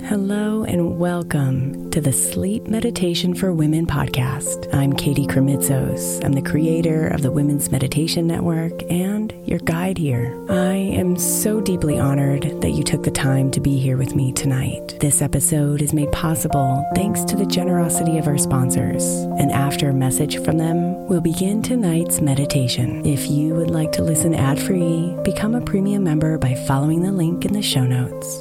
Hello and welcome to the Sleep Meditation for Women podcast. I'm Katie Kremitzos. I'm the creator of the Women's Meditation Network and your guide here. I am so deeply honored that you took the time to be here with me tonight. This episode is made possible thanks to the generosity of our sponsors. And after a message from them, we'll begin tonight's meditation. If you would like to listen ad-free, become a premium member by following the link in the show notes.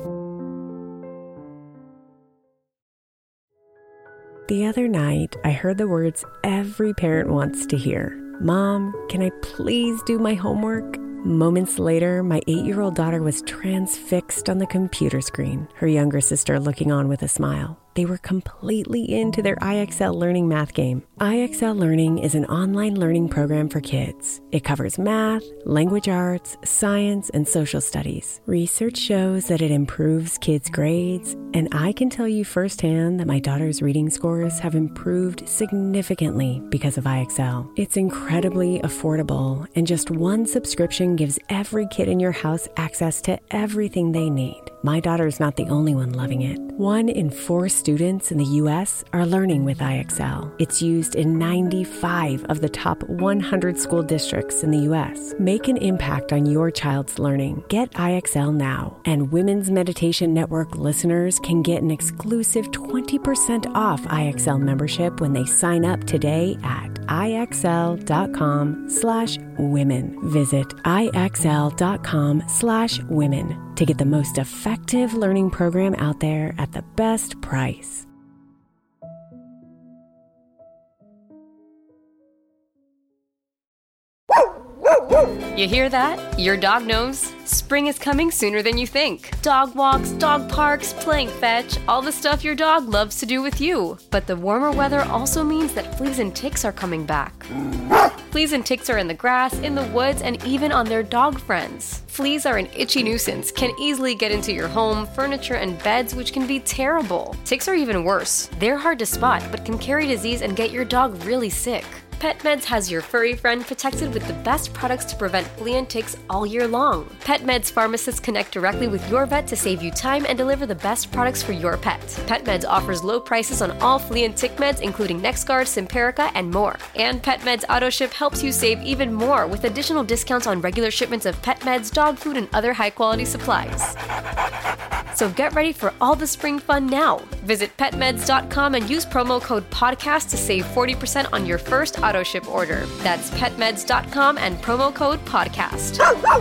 The other night, I heard the words every parent wants to hear. Mom, can I please do my homework? Moments later, my 8-year-old daughter was transfixed on the computer screen, her younger sister looking on with a smile. They were completely into their IXL Learning math game. IXL Learning is an online learning program for kids. It covers math, language arts, science, and social studies. Research shows that it improves kids' grades, and I can tell you firsthand that my daughter's reading scores have improved significantly because of IXL. It's incredibly affordable, and just one subscription gives every kid in your house access to everything they need. My daughter's not the only one loving it. 1 in 4 students in the U.S. are learning with IXL. It's used in 95 of the top 100 school districts in the U.S. Make an impact on your child's learning. Get IXL now. And Women's Meditation Network listeners can get an exclusive 20% off IXL membership when they sign up today at IXL.com/women. Visit IXL.com/women to get the most effective learning program out there at the best price. You hear that? Your dog knows spring is coming sooner than you think. Dog walks, dog parks, playing fetch, all the stuff your dog loves to do with you. But the warmer weather also means that fleas and ticks are coming back. Fleas and ticks are in the grass, in the woods, and even on their dog friends. Fleas are an itchy nuisance, can easily get into your home, furniture, and beds, which can be terrible. Ticks are even worse. They're hard to spot, but can carry disease and get your dog really sick. PetMeds has your furry friend protected with the best products to prevent flea and ticks all year long. PetMeds pharmacists connect directly with your vet to save you time and deliver the best products for your pet. PetMeds offers low prices on all flea and tick meds, including NexGard, Simparica, and more. And PetMeds AutoShip helps you save even more with additional discounts on regular shipments of pet meds, dog food, and other high-quality supplies. So get ready for all the spring fun now. Visit petmeds.com and use promo code PODCAST to save 40% on your first AutoShip order. That's petmeds.com and promo code PODCAST.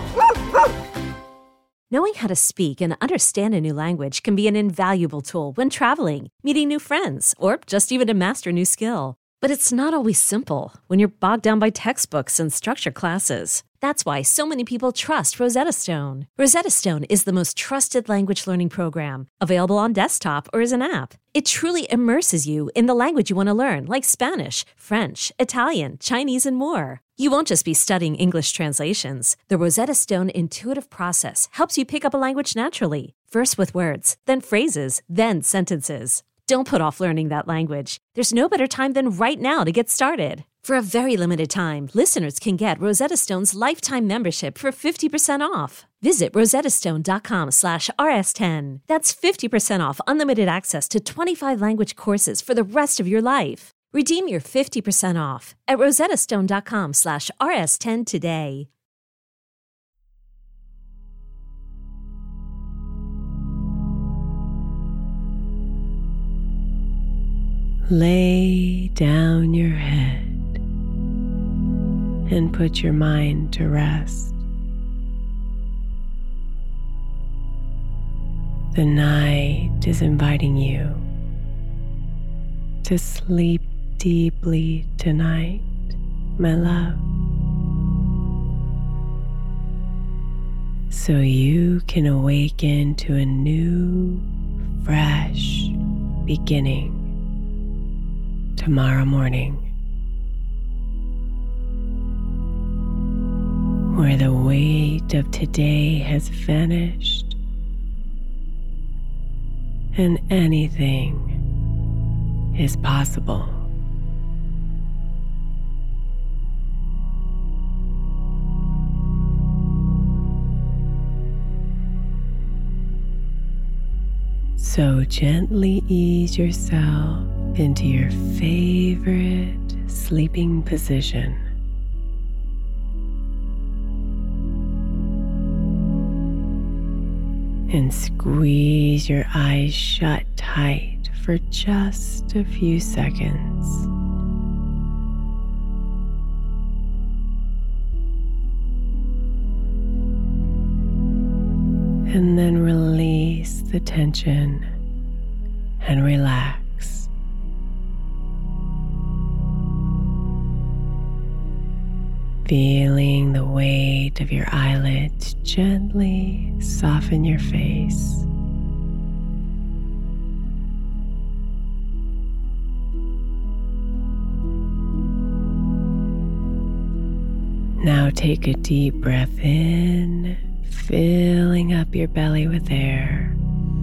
Knowing how to speak and understand a new language can be an invaluable tool when traveling, meeting new friends, or just even to master a new skill. But it's not always simple when you're bogged down by textbooks and structured classes. That's why so many people trust Rosetta Stone. Rosetta Stone is the most trusted language learning program, available on desktop or as an app. It truly immerses you in the language you want to learn, like Spanish, French, Italian, Chinese, and more. You won't just be studying English translations. The Rosetta Stone intuitive process helps you pick up a language naturally, first with words, then phrases, then sentences. Don't put off learning that language. There's no better time than right now to get started. For a very limited time, listeners can get Rosetta Stone's lifetime membership for 50% off. Visit rosettastone.com/rs10. That's 50% off unlimited access to 25 language courses for the rest of your life. Redeem your 50% off at rosettastone.com/rs10 today. Lay down your head and put your mind to rest. The night is inviting you to sleep deeply tonight, my love, so you can awaken to a new, fresh beginning tomorrow morning, where the weight of today has vanished and anything is possible. So gently ease yourself into your favorite sleeping position. And squeeze your eyes shut tight for just a few seconds. And then release the tension and relax. Feeling the weight of your eyelids gently soften your face. Now take a deep breath in, filling up your belly with air,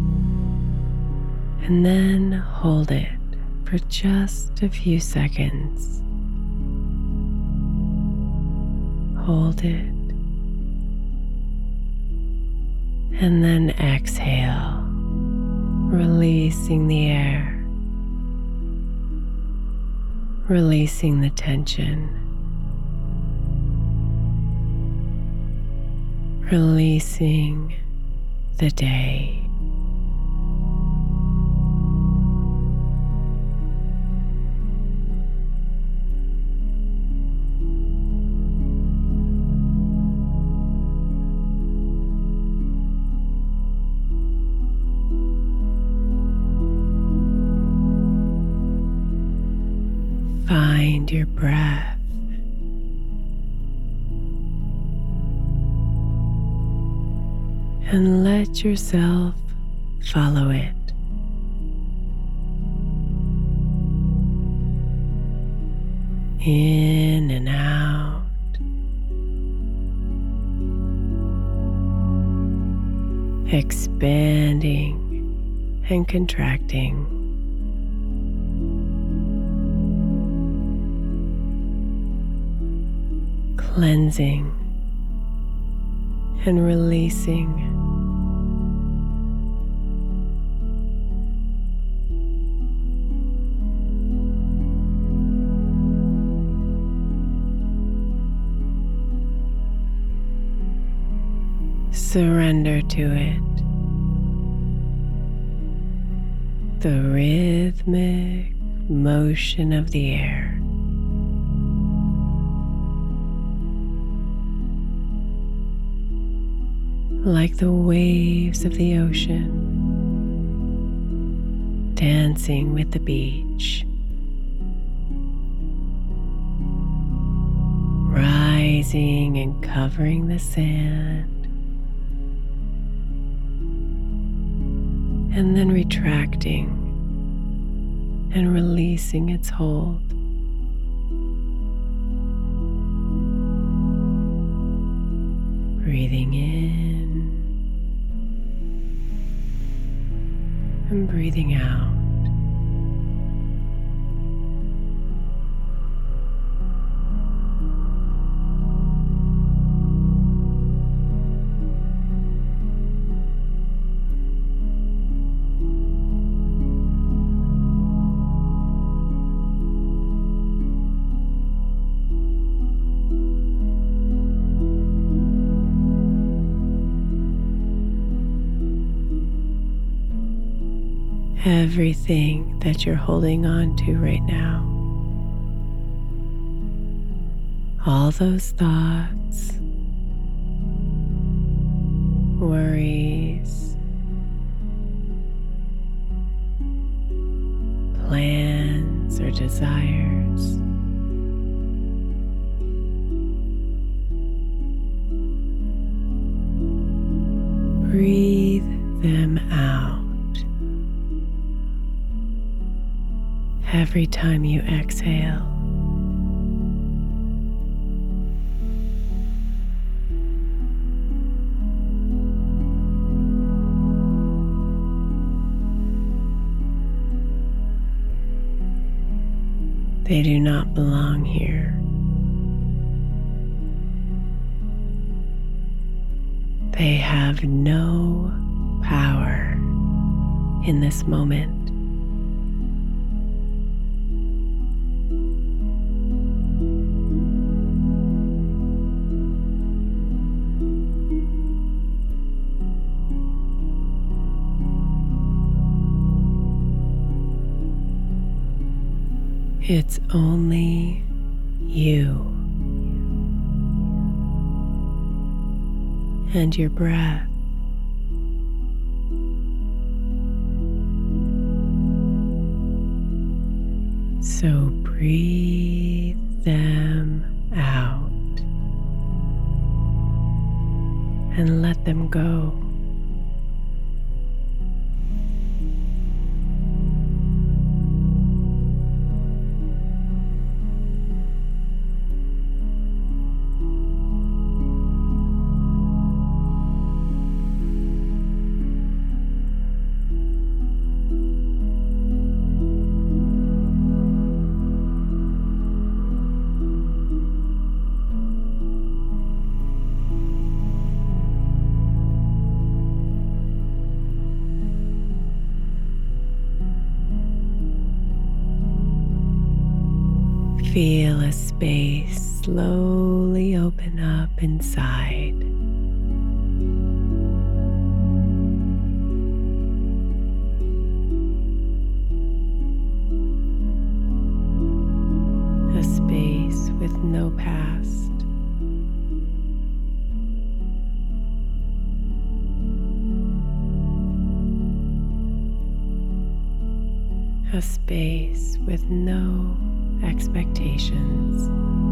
and then hold it for just a few seconds. Hold it, and then exhale, releasing the air, releasing the tension, releasing the day. Find your breath. And let yourself follow it. In and out. Expanding and contracting. Cleansing and releasing. Surrender to it. The rhythmic motion of the air. Like the waves of the ocean, dancing with the beach, rising and covering the sand, and then retracting and releasing its hold. Breathing in and breathing out. Everything that you're holding on to right now, all those thoughts, worries, plans or desires, breathe them out. Every time you exhale, they do not belong here. They have no power in this moment. It's only you and your breath. So breathe them out and let them go. Feel a space slowly open up inside. A space with no past. A space with no expectations.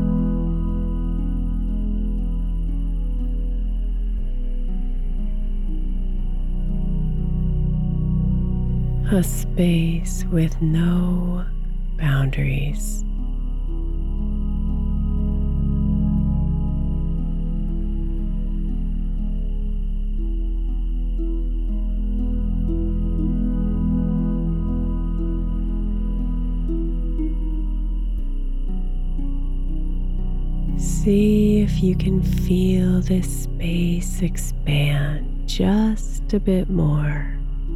A space with no boundaries. See if you can feel this space expand just a bit more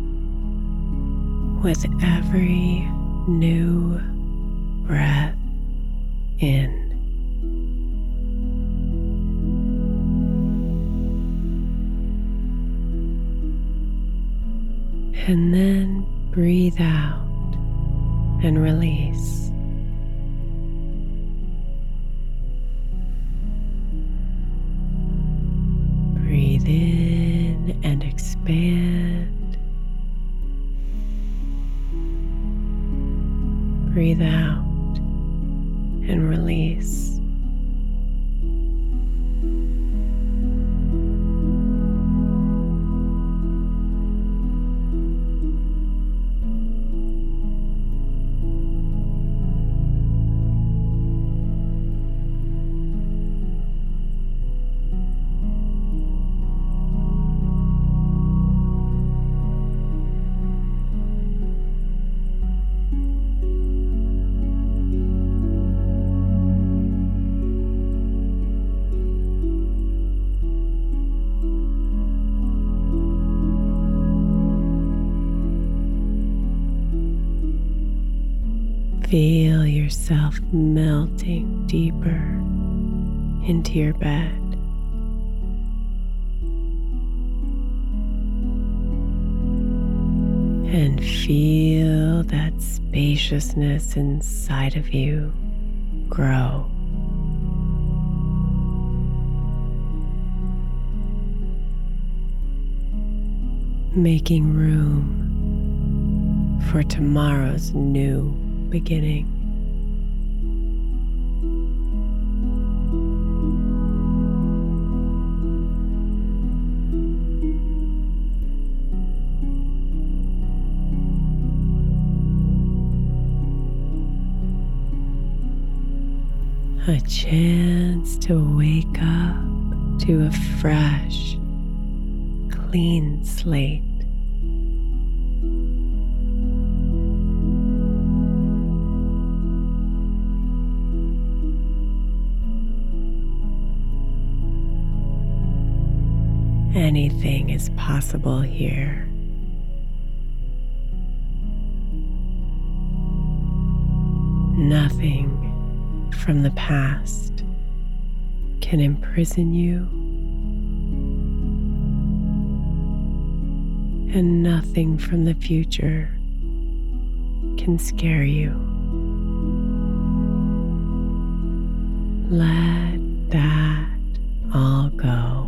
with every new breath in. And then breathe out and release. Breathe in and expand. Breathe out and release. Feel yourself melting deeper into your bed. And feel that spaciousness inside of you grow. Making room for tomorrow's new beginning. A chance to wake up to a fresh, clean slate. Anything is possible here. Nothing from the past can imprison you, and nothing from the future can scare you. Let that all go.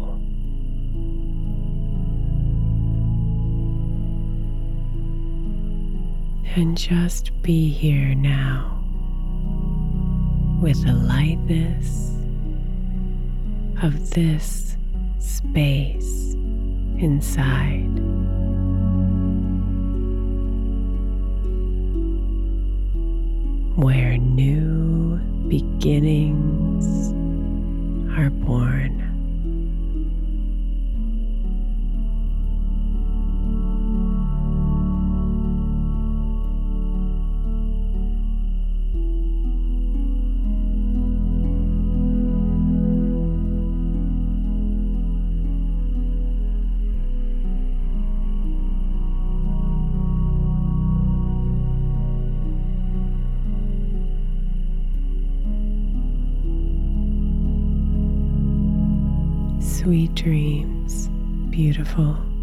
And just be here now with the lightness of this space inside. Where new beginnings are born. Sweet dreams, beautiful.